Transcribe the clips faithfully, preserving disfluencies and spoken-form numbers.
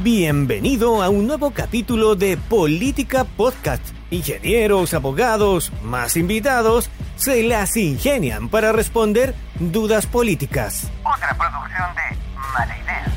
Bienvenido a un nuevo capítulo de Política Podcast. Ingenieros, abogados, más invitados, se las ingenian para responder dudas políticas. Otra producción de Mala Idea.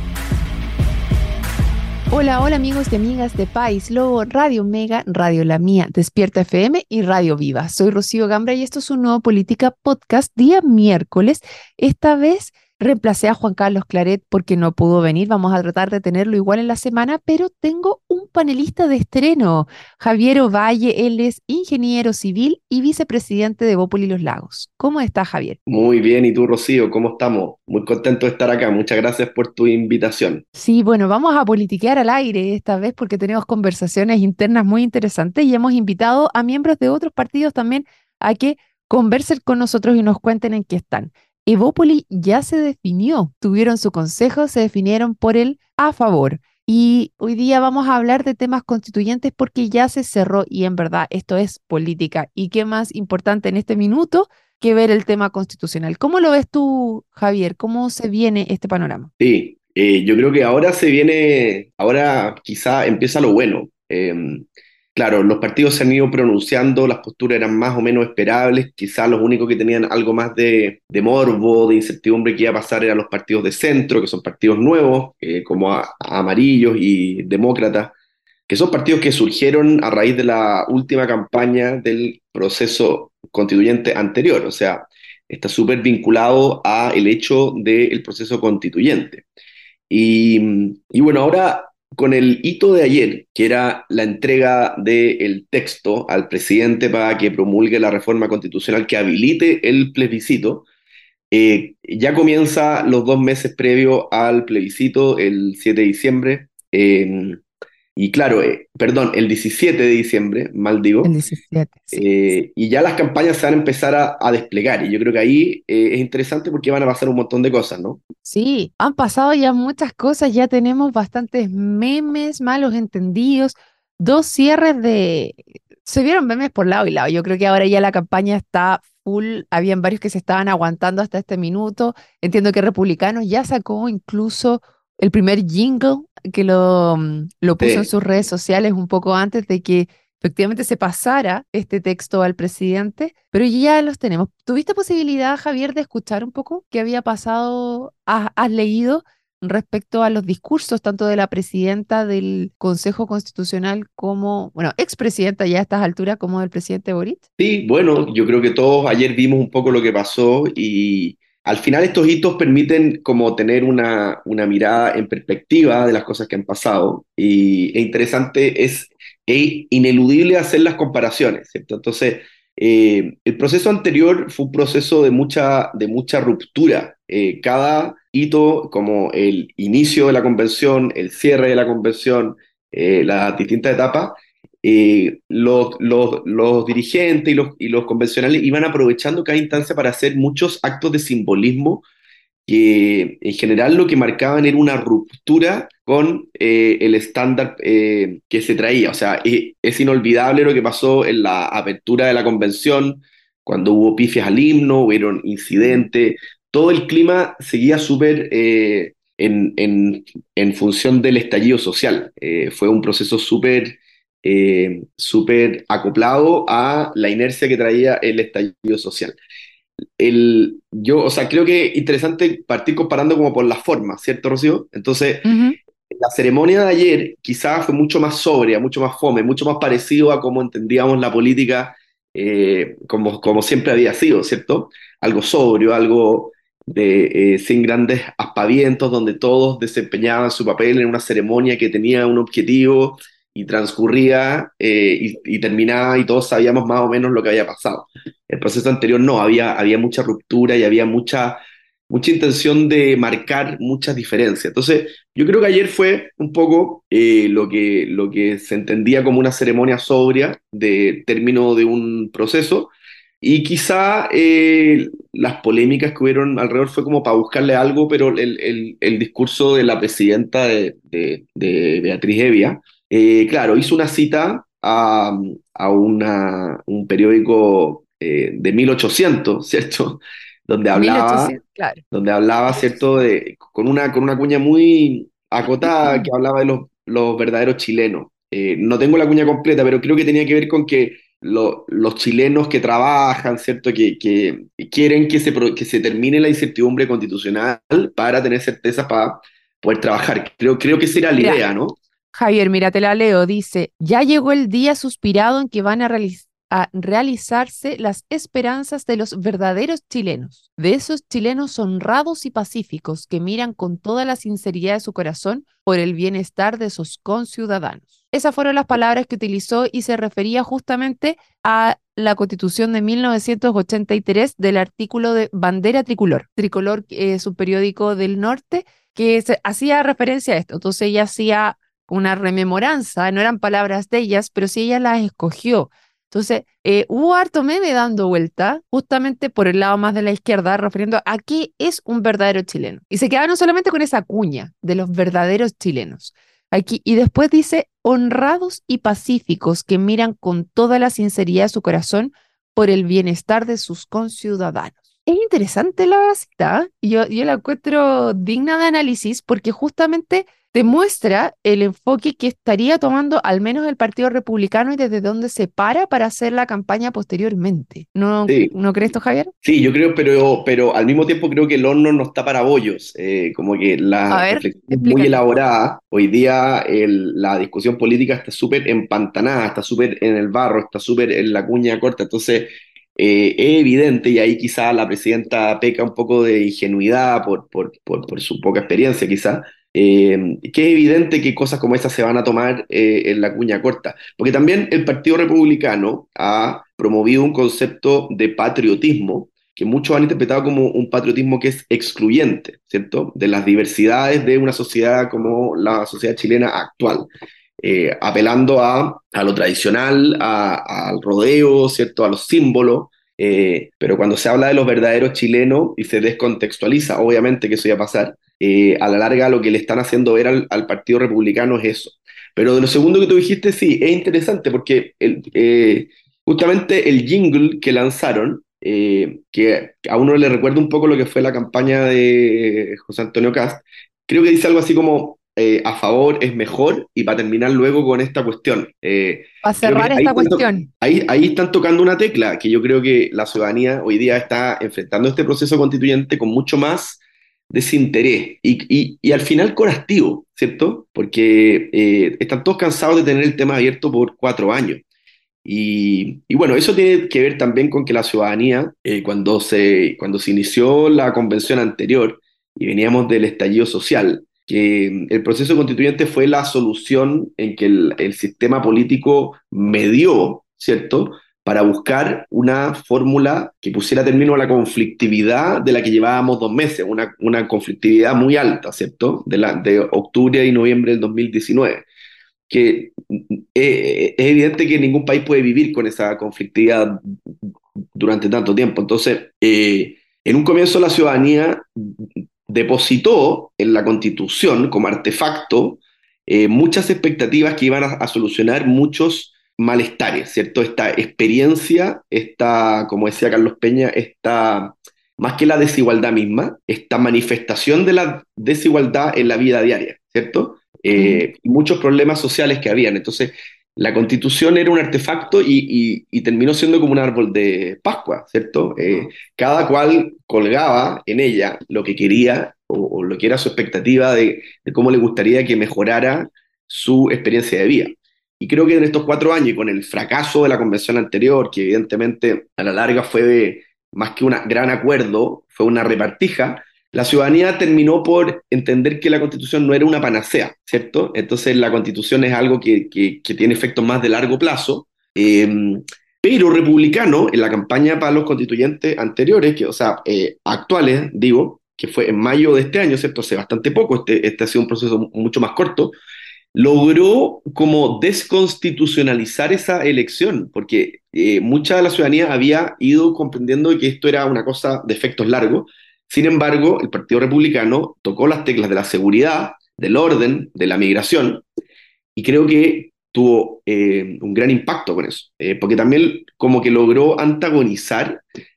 Hola, hola amigos y amigas de País Lobo, Radio Mega, Radio La Mía, Despierta F M y Radio Viva. Soy Rocío Gambra y esto es un nuevo Política Podcast, día miércoles. Esta vez reemplacé a Juan Carlos Claret porque no pudo venir. Vamos a tratar de tenerlo igual en la semana, pero tengo un panelista de estreno, Javier Ovalle. Él es ingeniero civil y vicepresidente de Evópolis Los Lagos. ¿Cómo estás, Javier? Muy bien, ¿y tú, Rocío? ¿Cómo estamos? Muy contento de estar acá. Muchas gracias por tu invitación. Sí, bueno, vamos a politiquear al aire esta vez porque tenemos conversaciones internas muy interesantes y hemos invitado a miembros de otros partidos también a que conversen con nosotros y nos cuenten en qué están. Evópolis ya se definió, tuvieron su consejo, se definieron por el a favor. Y hoy día vamos a hablar de temas constituyentes porque ya se cerró y en verdad esto es política. ¿Y qué más importante en este minuto que ver el tema constitucional? ¿Cómo lo ves tú, Javier? ¿Cómo se viene este panorama? Sí, eh, yo creo que ahora se viene, ahora quizá empieza lo bueno. Eh, claro, los partidos se han ido pronunciando, las posturas eran más o menos esperables, quizá los únicos que tenían algo más de, de morbo, de incertidumbre que iba a pasar eran los partidos de centro, que son partidos nuevos, eh, como a, a amarillos y demócratas, que son partidos que surgieron a raíz de la última campaña del proceso constituyente anterior, o sea, está súper vinculado a el hecho del proceso constituyente. Y, y bueno, ahora con el hito de ayer, que era la entrega del texto al presidente para que promulgue la reforma constitucional que habilite el plebiscito, eh, ya comienza los dos meses previos al plebiscito, el siete de diciembre, eh, y claro, eh, perdón, el diecisiete de diciembre, mal digo, El diecisiete, sí. eh, y ya las campañas se van a empezar a, a desplegar, y yo creo que ahí eh, es interesante porque van a pasar un montón de cosas, ¿no? Sí, han pasado ya muchas cosas, ya tenemos bastantes memes, malos entendidos, dos cierres de... Se vieron memes por lado y lado. Yo creo que ahora ya la campaña está full, habían varios que se estaban aguantando hasta este minuto. Entiendo que Republicanos ya sacó incluso el primer jingle que lo, mm, lo puso en Sí. sus redes sociales un poco antes de que efectivamente se pasara este texto al presidente, pero ya los tenemos. ¿Tuviste posibilidad, Javier, de escuchar un poco qué había pasado? ¿Has, has leído respecto a los discursos tanto de la presidenta del Consejo Constitucional como, bueno, expresidenta ya a estas alturas, como del presidente Boric? Sí, bueno, yo creo que todos ayer vimos un poco lo que pasó y al final estos hitos permiten como tener una, una mirada en perspectiva de las cosas que han pasado y es interesante, es, es ineludible hacer las comparaciones, ¿cierto? Entonces, eh, el proceso anterior fue un proceso de mucha, de mucha ruptura. Eh, cada hito, como el inicio de la convención, el cierre de la convención, eh, las distintas etapas, eh, los, los, los dirigentes y los, y los convencionales iban aprovechando cada instancia para hacer muchos actos de simbolismo que en general lo que marcaban era una ruptura con eh, el estándar eh, que se traía. O sea, es, es inolvidable lo que pasó en la apertura de la convención, cuando hubo pifias al himno, hubieron incidentes, todo el clima seguía súper eh, en, en, en función del estallido social. Eh, fue un proceso súper eh, súper acoplado a la inercia que traía el estallido social. El, yo, o sea, creo que es interesante partir comparando como por la forma, ¿cierto, Rocío? Entonces, Ujú. la ceremonia de ayer quizás fue mucho más sobria, mucho más fome, mucho más parecido a cómo entendíamos la política eh, como, como siempre había sido, ¿cierto? Algo sobrio, algo de, eh, sin grandes aspavientos, donde todos desempeñaban su papel en una ceremonia que tenía un objetivo y transcurría eh, y, y terminaba y todos sabíamos más o menos lo que había pasado. El proceso anterior no, había, había mucha ruptura y había mucha, mucha intención de marcar muchas diferencias. Entonces, yo creo que ayer fue un poco eh, lo que, lo que se entendía como una ceremonia sobria de término de un proceso, y quizá eh, las polémicas que hubieron alrededor fue como para buscarle algo, pero el, el, el discurso de la presidenta de, de, de Beatriz Evia, eh, claro, hizo una cita a, a una, un periódico eh, de mil ochocientos, ¿cierto? Donde hablaba, mil ochocientos, claro. donde hablaba, ¿cierto? mil ochocientos. De, con una, con una cuña muy, acotada que hablaba de los, los verdaderos chilenos. Eh, no tengo la cuña completa, pero creo que tenía que ver con que lo- los chilenos que trabajan, ¿cierto? Que, que quieren que se, pro- que se termine la incertidumbre constitucional para tener certeza para poder trabajar. Creo, creo que esa era la Mira, idea, ¿no? Javier, mira, te la leo. Dice, ya llegó el día suspirado en que van a, realiz- a realizarse las esperanzas de los verdaderos chilenos, de esos chilenos honrados y pacíficos que miran con toda la sinceridad de su corazón por el bienestar de sus conciudadanos. Esas fueron las palabras que utilizó y se refería justamente a la Constitución de mil novecientos ochenta y tres del artículo de Bandera Tricolor. Tricolor eh, es un periódico del norte que se- hacía referencia a esto. Entonces ella hacía una rememoranza, no eran palabras de ellas, pero sí ella las escogió. Entonces, eh, hubo harto meme dando vuelta, justamente por el lado más de la izquierda, refiriendo a qué es un verdadero chileno. Y se quedaron solamente con esa cuña de los verdaderos chilenos. Aquí, y después dice, honrados y pacíficos que miran con toda la sinceridad de su corazón por el bienestar de sus conciudadanos. Es interesante la cita, ¿eh? y yo, yo la encuentro digna de análisis porque justamente te muestra el enfoque que estaría tomando al menos el Partido Republicano y desde dónde se para para hacer la campaña posteriormente. ¿No, Sí, no crees esto, Javier? sí, yo creo, pero, pero al mismo tiempo creo que el horno no está para bollos. Eh, como que A la ver, reflexión es muy explícate. elaborada. Hoy día el- la discusión política está súper empantanada, está súper en el barro, está súper en la cuña corta. Entonces, eh, es evidente, y ahí quizá la presidenta peca un poco de ingenuidad por, por, por, por su poca experiencia, quizá. Eh, que es evidente que cosas como esas se van a tomar eh, en la cuña corta. Porque también el Partido Republicano ha promovido un concepto de patriotismo que muchos han interpretado como un patriotismo que es excluyente, ¿cierto? De las diversidades de una sociedad como la sociedad chilena actual, eh, apelando a, a lo tradicional, a- al rodeo, ¿cierto? A los símbolos, eh, pero cuando se habla de los verdaderos chilenos y se descontextualiza, obviamente que eso iba a pasar, eh, a la larga lo que le están haciendo ver al, al Partido Republicano es eso. Pero de lo segundo que tú dijiste, sí, es interesante porque el, eh, justamente el jingle que lanzaron, eh, que a uno le recuerda un poco lo que fue la campaña de José Antonio Cast, creo que dice algo así como eh, a favor es mejor, y para terminar luego con esta cuestión. Eh, Para creo que cerrar ahí esta están, to- cuestión, ahí, ahí están tocando una tecla que yo creo que la ciudadanía hoy día está enfrentando este proceso constituyente con mucho más desinterés y, y, y al final con hastío, ¿cierto? Porque eh, están todos cansados de tener el tema abierto por cuatro años. Y, y bueno, eso tiene que ver también con que la ciudadanía, eh, cuando se, cuando se inició la convención anterior y veníamos del estallido social, que mm, el proceso constituyente fue la solución en que el, el sistema político medió, ¿cierto? Para buscar una fórmula que pusiera término a la conflictividad de la que llevábamos dos meses, una, una conflictividad muy alta, ¿cierto? De, la, de octubre y noviembre del dos mil diecinueve, que eh, es evidente que ningún país puede vivir con esa conflictividad durante tanto tiempo. Entonces, eh, en un comienzo la ciudadanía depositó en la Constitución como artefacto eh, muchas expectativas que iban a, a solucionar muchos malestares, ¿cierto? Esta experiencia, esta, como decía Carlos Peña, esta, más que la desigualdad misma, esta manifestación de la desigualdad en la vida diaria, ¿cierto? ujú, Eh, muchos problemas sociales que habían. Entonces, la Constitución era un artefacto y, y- y terminó siendo como un árbol de Pascua, ¿cierto? Eh, cada cual colgaba en ella lo que quería o, o lo que era su expectativa de, de cómo le gustaría que mejorara su experiencia de vida. Y creo que en estos cuatro años, y con el fracaso de la convención anterior, que evidentemente a la larga fue de, más que un gran acuerdo, fue una repartija, la ciudadanía terminó por entender que la Constitución no era una panacea, ¿cierto? Entonces la Constitución es algo que, que, que tiene efectos más de largo plazo, eh, pero republicano, en la campaña para los constituyentes anteriores, que, o sea, eh, actuales, digo, que fue en mayo de este año, ¿cierto? Hace bastante poco, este, este ha sido un proceso mucho más corto, logró como desconstitucionalizar esa elección, porque eh, mucha de la ciudadanía había ido comprendiendo que esto era una cosa de efectos largos. Sin embargo, el Partido Republicano tocó las teclas de la seguridad, del orden, de la migración, y creo que tuvo eh, un gran impacto con eso, eh, porque también como que logró antagonizar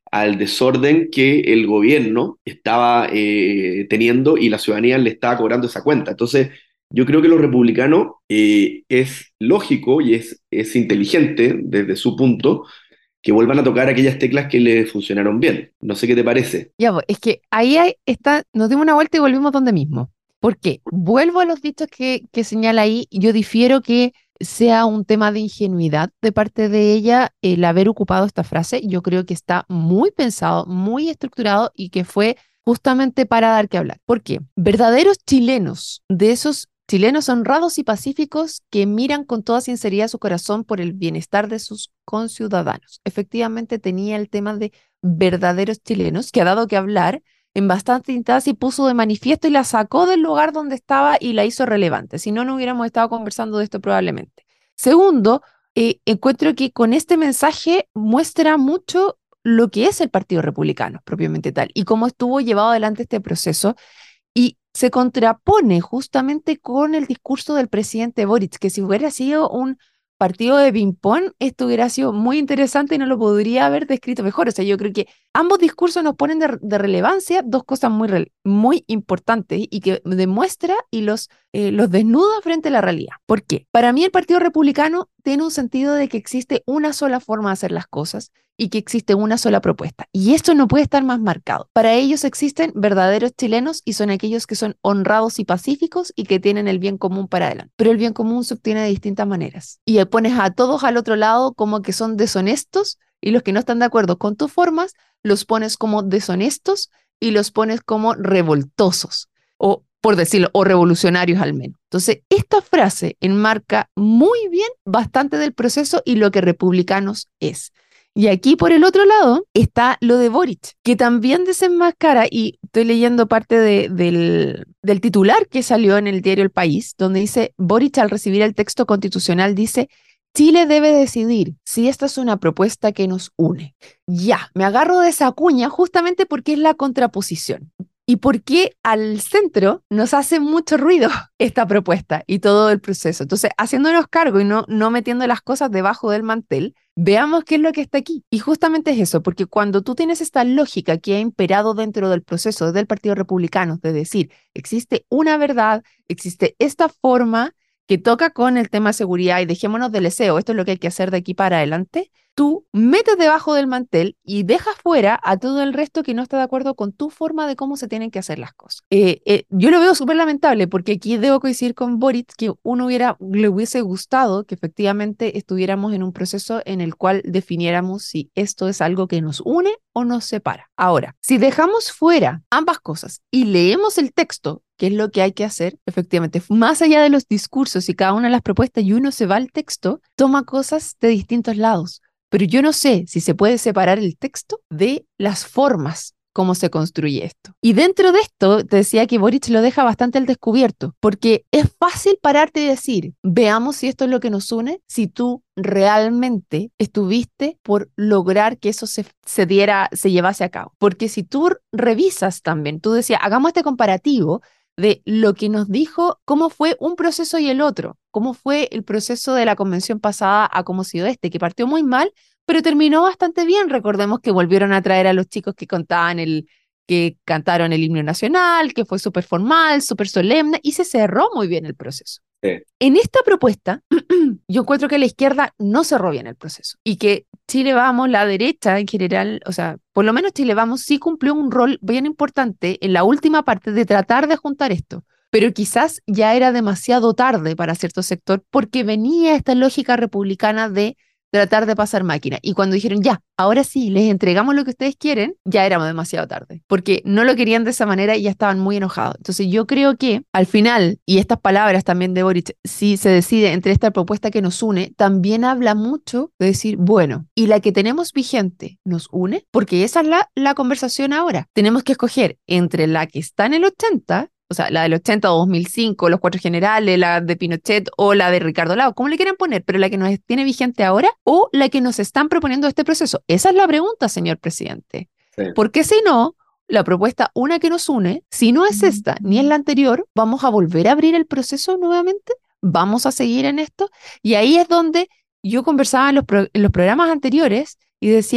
al desorden que el gobierno estaba eh, teniendo y la ciudadanía le estaba cobrando esa cuenta. Entonces, yo creo que los republicanos eh, es lógico y es, es inteligente desde su punto que vuelvan a tocar aquellas teclas que les funcionaron bien. No sé qué te parece. Ya, pues, es que ahí hay, está, nos dimos una vuelta y volvimos donde mismo. ¿Por qué? Vuelvo a los dichos que, que señala ahí. Yo difiero que sea un tema de ingenuidad de parte de ella el haber ocupado esta frase. Yo creo que está muy pensado, muy estructurado y que fue justamente para dar que hablar. ¿Por qué? Verdaderos chilenos, de esos chilenos honrados y pacíficos que miran con toda sinceridad su corazón por el bienestar de sus conciudadanos. Efectivamente tenía el tema de verdaderos chilenos que ha dado que hablar en bastante instancia y puso de manifiesto y la sacó del lugar donde estaba y la hizo relevante. Si no, no hubiéramos estado conversando de esto probablemente. Segundo, eh, encuentro que con este mensaje muestra mucho lo que es el Partido Republicano, propiamente tal, y cómo estuvo llevado adelante este proceso, y se contrapone justamente con el discurso del presidente Boric, que si hubiera sido un partido de ping-pong, esto hubiera sido muy interesante y no lo podría haber descrito mejor. O sea, yo creo que ambos discursos nos ponen de, de relevancia dos cosas muy, re- muy importantes y que demuestra y los, eh, los desnuda frente a la realidad. ¿Por qué? Para mí el Partido Republicano tiene un sentido de que existe una sola forma de hacer las cosas y que existe una sola propuesta. Y esto no puede estar más marcado. Para ellos existen verdaderos chilenos y son aquellos que son honrados y pacíficos y que tienen el bien común para adelante. Pero el bien común se obtiene de distintas maneras. Y pones a todos al otro lado como que son deshonestos y los que no están de acuerdo con tus formas los pones como deshonestos y los pones como revoltosos o, por decirlo, o revolucionarios al menos. Entonces, esta frase enmarca muy bien bastante del proceso y lo que Republicanos es. Y aquí por el otro lado está lo de Boric, que también desenmascara, y estoy leyendo parte de, del, del titular que salió en el diario El País, donde dice, Boric al recibir el texto constitucional dice, Chile debe decidir si esta es una propuesta que nos une. Ya, me agarro de esa cuña justamente porque es la contraposición. Y porque al centro nos hace mucho ruido esta propuesta y todo el proceso. Entonces, haciéndonos cargo y no, no metiendo las cosas debajo del mantel, veamos qué es lo que está aquí. Y justamente es eso, porque cuando tú tienes esta lógica que ha imperado dentro del proceso del Partido Republicano, de decir, existe una verdad, existe esta forma que toca con el tema de seguridad y dejémonos del deseo, esto es lo que hay que hacer de aquí para adelante, tú metes debajo del mantel y dejas fuera a todo el resto que no está de acuerdo con tu forma de cómo se tienen que hacer las cosas. Eh, eh, yo lo veo súper lamentable porque aquí debo coincidir con Boric que uno hubiera, le hubiese gustado que efectivamente estuviéramos en un proceso en el cual definiéramos si esto es algo que nos une o nos separa. Ahora, si dejamos fuera ambas cosas y leemos el texto, que es lo que hay que hacer, efectivamente, más allá de los discursos y cada una de las propuestas y uno se va al texto, toma cosas de distintos lados. Pero yo no sé si se puede separar el texto de las formas, cómo se construye esto. Y dentro de esto, te decía que Boric lo deja bastante al descubierto, porque es fácil pararte y decir, veamos si esto es lo que nos une, si tú realmente estuviste por lograr que eso se, se diera, se llevase a cabo. Porque si tú revisas también, tú decías, hagamos este comparativo de lo que nos dijo, cómo fue un proceso y el otro, cómo fue el proceso de la convención pasada a cómo ha sido este, que partió muy mal, pero terminó bastante bien. Recordemos que volvieron a traer a los chicos que contaban el, que cantaron el himno nacional, que fue súper formal, súper solemne, y se cerró muy bien el proceso. Sí. En esta propuesta, yo encuentro que la izquierda no cerró bien el proceso y que Chile Vamos, la derecha en general, o sea, por lo menos Chile Vamos sí cumplió un rol bien importante en la última parte de tratar de juntar esto, pero quizás ya era demasiado tarde para cierto sector porque venía esta lógica republicana de tratar de pasar máquina. Y cuando dijeron, ya, ahora sí, les entregamos lo que ustedes quieren, ya éramos demasiado tarde, porque no lo querían de esa manera y ya estaban muy enojados. Entonces yo creo que al final, y estas palabras también de Boric, si se decide entre esta propuesta que nos une, también habla mucho de decir, bueno, y la que tenemos vigente nos une, porque esa es la, la conversación ahora. Tenemos que escoger entre la que está en el ochenta, o sea, la del ochenta o dos mil cinco, los cuatro generales, la de Pinochet o la de Ricardo Lagos, como le quieran poner, pero la que nos tiene vigente ahora o la que nos están proponiendo este proceso. Esa es la pregunta, señor presidente. Sí. Porque si no, la propuesta, una que nos une, si no es esta ni es la anterior, vamos a volver a abrir el proceso nuevamente, vamos a seguir en esto. Y ahí es donde yo conversaba en los, pro- en los programas anteriores y decía,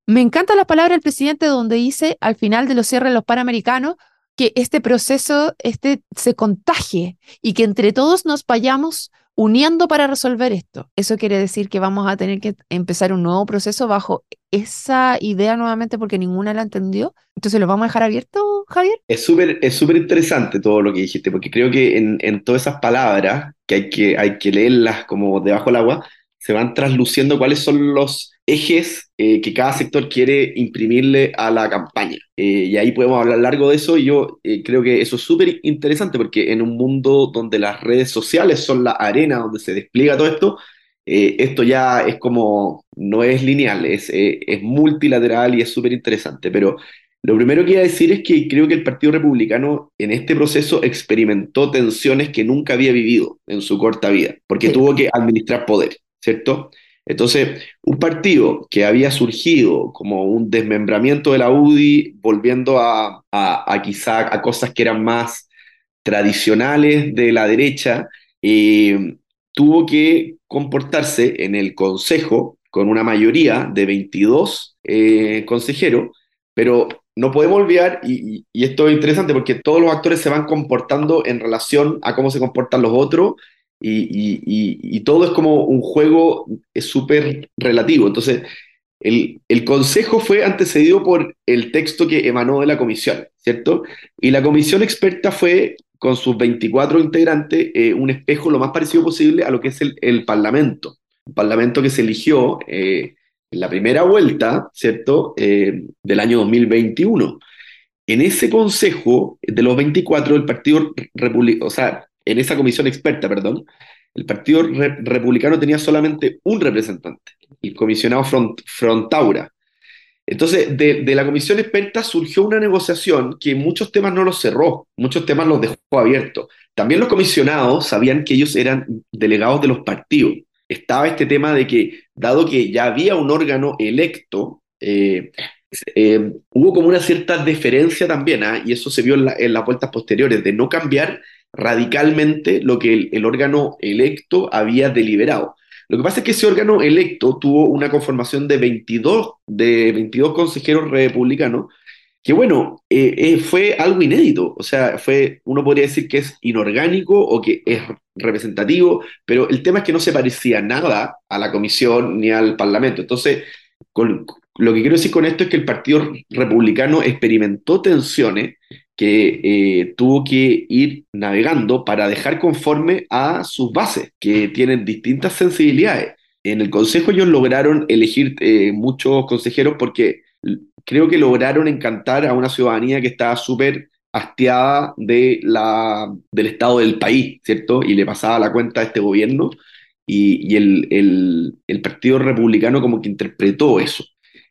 Me encanta la palabra del presidente donde dice al final de los cierres de los Panamericanos que este proceso este, se contagie y que entre todos nos vayamos uniendo para resolver esto. Eso quiere decir que vamos a tener que empezar un nuevo proceso bajo esa idea nuevamente porque ninguna la entendió. Entonces, ¿lo vamos a dejar abierto, Javier? Es súper es súper interesante todo lo que dijiste, porque creo que en, en todas esas palabras, que hay que, hay que leerlas como debajo del agua, se van trasluciendo cuáles son los ejes eh, que cada sector quiere imprimirle a la campaña. Eh, y ahí podemos hablar largo de eso, y yo eh, creo que eso es súper interesante, porque en un mundo donde las redes sociales son la arena donde se despliega todo esto, eh, esto ya es como, no es lineal, es, eh, es multilateral y es súper interesante. Pero lo primero que iba a decir es que creo que el Partido Republicano en este proceso experimentó tensiones que nunca había vivido en su corta vida, porque Sí. tuvo que administrar poder, ¿cierto? Entonces, un partido que había surgido como un desmembramiento de la U D I, volviendo a, a, a quizá a cosas que eran más tradicionales de la derecha, eh, tuvo que comportarse en el Consejo con una mayoría de veintidós eh, consejeros, pero no podemos olvidar, y, y- y esto es interesante porque todos los actores se van comportando en relación a cómo se comportan los otros, y, y- y- y todo es como un juego es súper relativo. Entonces, el, el consejo fue antecedido por el texto que emanó de la comisión, ¿cierto? Y la comisión experta fue, con sus veinticuatro integrantes, eh, un espejo lo más parecido posible a lo que es el, el Parlamento. Un Parlamento que se eligió eh, en la primera vuelta, ¿cierto? Eh, del año dos mil veintiuno. En ese consejo de los veinticuatro, el Partido Republicano, o sea, en esa comisión experta, perdón, el Partido Re- Republicano tenía solamente un representante, el comisionado Front- Frontaura. Entonces, de, de la comisión experta surgió una negociación que muchos temas no los cerró, muchos temas los dejó abiertos. También los comisionados sabían que ellos eran delegados de los partidos. Estaba este tema de que, dado que ya había un órgano electo, eh, eh, hubo como una cierta deferencia también, ¿ah? Y eso se vio en, la- en las vueltas posteriores, de no cambiar radicalmente lo que el, el órgano electo había deliberado. Lo que pasa es que ese órgano electo tuvo una conformación de veintidós, de veintidós consejeros republicanos, que bueno, eh, eh, fue algo inédito. O sea, fue, uno podría decir que es inorgánico o que es representativo, pero el tema es que no se parecía nada a la comisión ni al parlamento. Entonces, con- lo que quiero decir con esto es que el Partido Republicano experimentó tensiones que eh, tuvo que ir navegando para dejar conforme a sus bases, que tienen distintas sensibilidades. En el Consejo ellos lograron elegir eh, muchos consejeros porque l- creo que lograron encantar a una ciudadanía que estaba súper hastiada de la, del estado del país, ¿cierto? Y le pasaba la cuenta a este gobierno, y, y el, el- el Partido Republicano como que interpretó eso.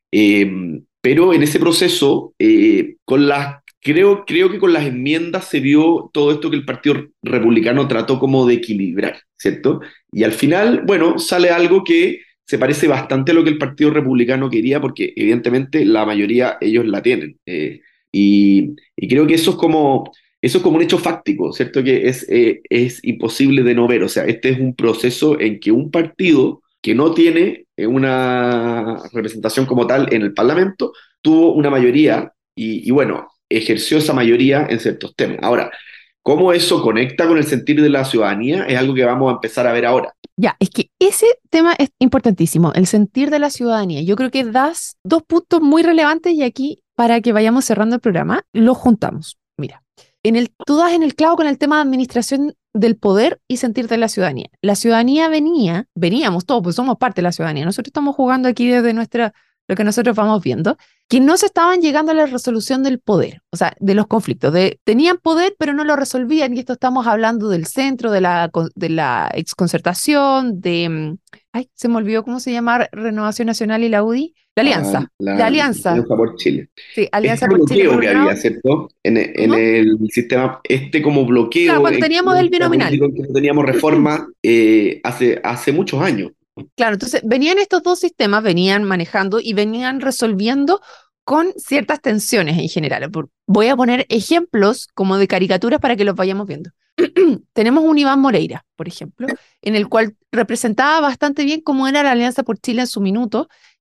Eh, pero en ese proceso, eh, con las, creo, creo que con las enmiendas se vio todo esto que el Partido Republicano trató como de equilibrar, ¿cierto? Y al final, bueno, sale algo que se parece bastante a lo que el Partido Republicano quería, porque evidentemente la mayoría ellos la tienen. Eh, y, y creo que eso es como, eso es como un hecho fáctico, ¿cierto? Que es, eh, es imposible de no ver. O sea, este es un proceso en que un partido que no tiene eh, una representación como tal en el Parlamento tuvo una mayoría, y, y bueno, ejerció esa mayoría en ciertos temas. Ahora, ¿cómo eso conecta con el sentir de la ciudadanía? Es algo que vamos a empezar a ver ahora. Ya, es que ese tema es importantísimo, el sentir de la ciudadanía. Yo creo que das dos puntos muy relevantes y aquí, para que vayamos cerrando el programa, los juntamos. Mira, en el, tú das en el clavo con el tema de administración del poder y sentir de la ciudadanía. La ciudadanía venía, veníamos todos, pues somos parte de la ciudadanía. Nosotros estamos jugando aquí desde nuestra, lo que nosotros vamos viendo, que no se estaban llegando a la resolución del poder, o sea, de los conflictos. De, tenían poder, pero no lo resolvían, y esto estamos hablando del centro, de la, con- de la exconcertación, de, mm, ay, se me olvidó cómo se llama Renovación Nacional y la U D I, la La, alianza, la la alianza, Alianza por Chile. sí, Este Alianza por Chile por bloqueo un que lado. había, ¿cierto? En, e- en ¿Cómo? el sistema, este como Claro, bloqueo cuando teníamos el binominal. político, en que no teníamos reforma eh, hace, hace muchos años. Claro, entonces venían estos dos sistemas, venían manejando y venían resolviendo con ciertas tensiones en general. Por- Voy a poner ejemplos como de caricaturas para que los vayamos viendo. Tenemos un Iván Moreira, por ejemplo, en el cual representaba bastante bien cómo era la Alianza por Chile en su minuto,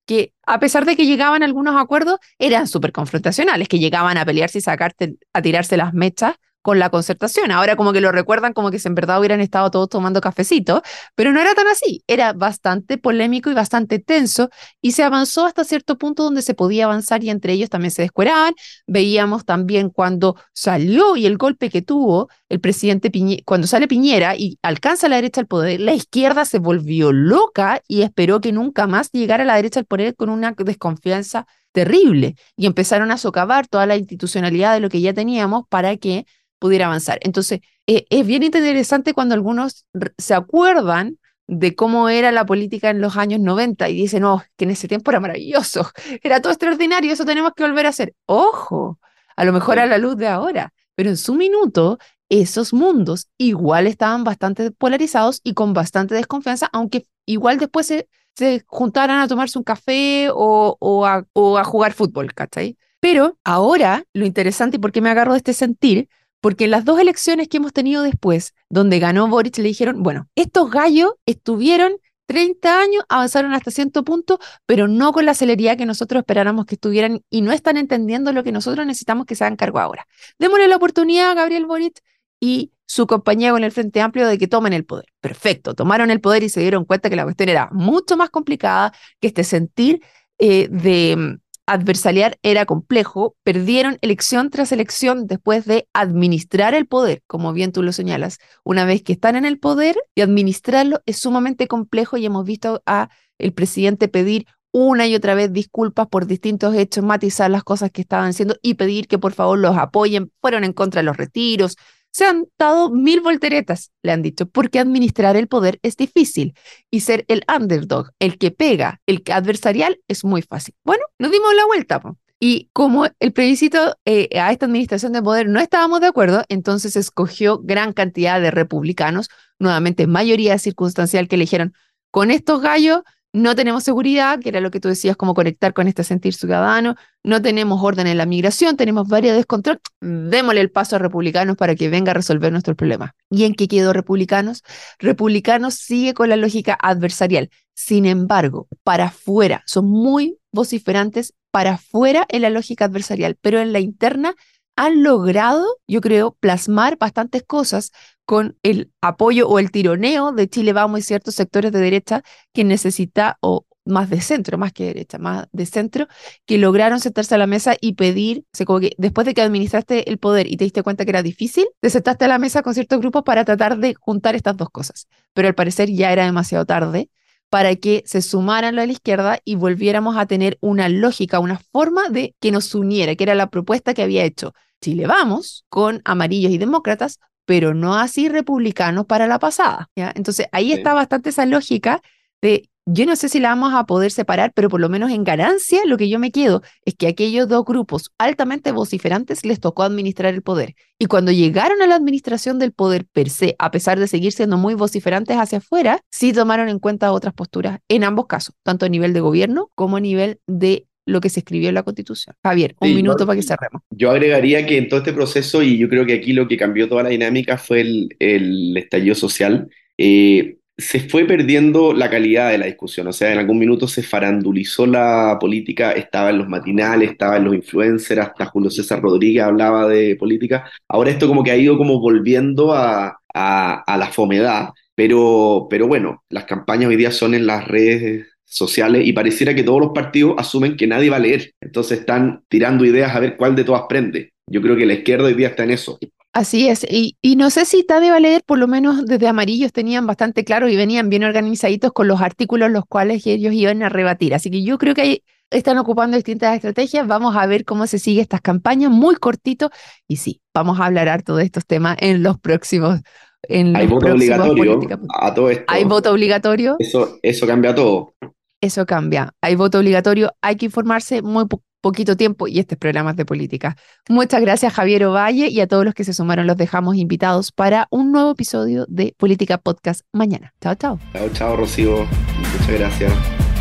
que a pesar de que llegaban a algunos acuerdos, eran súper confrontacionales, que llegaban a pelearse y sacarte, a tirarse las mechas con la Concertación. Ahora como que lo recuerdan como que si en verdad hubieran estado todos tomando cafecito, pero no era tan así, era bastante polémico y bastante tenso, y se avanzó hasta cierto punto donde se podía avanzar y entre ellos también se descueraban. Veíamos también cuando salió y el golpe que tuvo el presidente Piñera, cuando sale Piñera y alcanza la derecha al poder, la izquierda se volvió loca y esperó que nunca más llegara la derecha al poder con una desconfianza terrible, y empezaron a socavar toda la institucionalidad de lo que ya teníamos para que pudiera avanzar. Entonces, eh, es bien interesante cuando algunos se acuerdan de cómo era la política en los años noventa y dicen, oh, que en ese tiempo era maravilloso, era todo extraordinario, eso tenemos que volver a hacer. Ojo, a lo mejor a la luz de ahora, pero en su minuto esos mundos igual estaban bastante polarizados y con bastante desconfianza, aunque igual después se, se juntaran a tomarse un café o, o, a, o a jugar fútbol, ¿cachai? Pero ahora, lo interesante, y por qué me agarro de este sentir, porque en las dos elecciones que hemos tenido después, donde ganó Boric, le dijeron, bueno, estos gallos estuvieron treinta años, avanzaron hasta cierto punto, pero no con la celeridad que nosotros esperáramos que estuvieran y no están entendiendo lo que nosotros necesitamos que se hagan cargo ahora. Démosle la oportunidad a Gabriel Boric y su compañía con el Frente Amplio de que tomen el poder. Perfecto, tomaron el poder y se dieron cuenta que la cuestión era mucho más complicada, que este sentir eh, de adversarial era complejo, perdieron elección tras elección después de administrar el poder, como bien tú lo señalas. Una vez que están en el poder, y administrarlo es sumamente complejo, y hemos visto a el presidente pedir una y otra vez disculpas por distintos hechos, matizar las cosas que estaban haciendo y pedir que por favor los apoyen, fueron en contra de los retiros. Se han dado mil volteretas, le han dicho, porque administrar el poder es difícil y ser el underdog, el que pega, el que adversarial es muy fácil. Bueno, nos dimos la vuelta, po. Y como el plebiscito eh, a esta administración de poder no estábamos de acuerdo, entonces escogió gran cantidad de republicanos, nuevamente mayoría circunstancial, que eligieron con estos gallos. No tenemos seguridad, que era lo que tú decías, como conectar con este sentir ciudadano. No tenemos orden en la migración, tenemos varios descontrol. Démosle el paso a republicanos para que venga a resolver nuestros problemas. ¿Y en qué quedó republicanos? Republicanos sigue con la lógica adversarial. Sin embargo, para afuera, son muy vociferantes para afuera en la lógica adversarial, pero en la interna han logrado, yo creo, plasmar bastantes cosas con el apoyo o el tironeo de Chile Vamos y ciertos sectores de derecha que necesita, o más de centro, más que derecha, más de centro, que lograron sentarse a la mesa y pedir, o sea, como que después de que administraste el poder y te diste cuenta que era difícil, te sentaste a la mesa con ciertos grupos para tratar de juntar estas dos cosas. Pero al parecer ya era demasiado tarde para que se sumaran a la izquierda y volviéramos a tener una lógica, una forma de que nos uniera, que era la propuesta que había hecho Chile Vamos con amarillos y demócratas, pero no así republicanos para la pasada, ¿ya? Entonces ahí sí está bastante esa lógica de, yo no sé si la vamos a poder separar, pero por lo menos en ganancia lo que yo me quedo es que aquellos dos grupos altamente vociferantes les tocó administrar el poder. Y cuando llegaron a la administración del poder per se, a pesar de seguir siendo muy vociferantes hacia afuera, sí tomaron en cuenta otras posturas en ambos casos, tanto a nivel de gobierno como a nivel de lo que se escribió en la Constitución. Javier, un sí, minuto yo, para que cerremos. Yo agregaría que en todo este proceso, y yo creo que aquí lo que cambió toda la dinámica fue el, el estallido social, eh, se fue perdiendo la calidad de la discusión. O sea, en algún minuto se farandulizó la política, estaba en los matinales, estaba en los influencers, hasta Julio César Rodríguez hablaba de política. Ahora esto como que ha ido como volviendo a, a, a la fomedad, pero, pero bueno, las campañas hoy día son en las redes sociales y pareciera que todos los partidos asumen que nadie va a leer, entonces están tirando ideas a ver cuál de todas prende. Yo creo que la izquierda hoy día está en eso. Así es, y, y no sé si nadie va a leer, por lo menos desde Amarillos tenían bastante claro y venían bien organizaditos con los artículos los cuales ellos iban a rebatir, así que yo creo que hay, están ocupando distintas estrategias. Vamos a ver cómo se sigue estas campañas, muy cortito, y sí, vamos a hablar harto de estos temas en los próximos en Hay los voto obligatorio a todo esto. Hay voto obligatorio. Eso, eso cambia todo. Eso cambia. Hay voto obligatorio, hay que informarse, muy po- poquito tiempo, y este es Programas de Política. Muchas gracias, Javier Ovalle, y a todos los que se sumaron los dejamos invitados para un nuevo episodio de Política Podcast mañana. Chao, chao. Chao, chao, Rocío. Muchas gracias.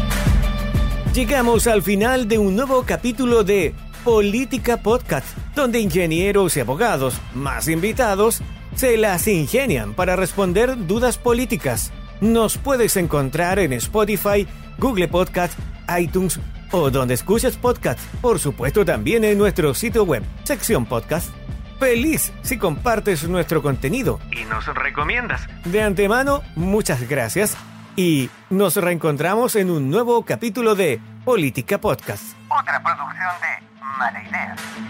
Llegamos al final de un nuevo capítulo de Política Podcast, donde ingenieros y abogados, más invitados, se las ingenian para responder dudas políticas. Nos puedes encontrar en Spotify, Google Podcast, iTunes o donde escuches podcast. Por supuesto también en nuestro sitio web, sección podcast. Feliz si compartes nuestro contenido y nos recomiendas. De antemano, muchas gracias y nos reencontramos en un nuevo capítulo de Política Podcast. Otra producción de Mala Idea.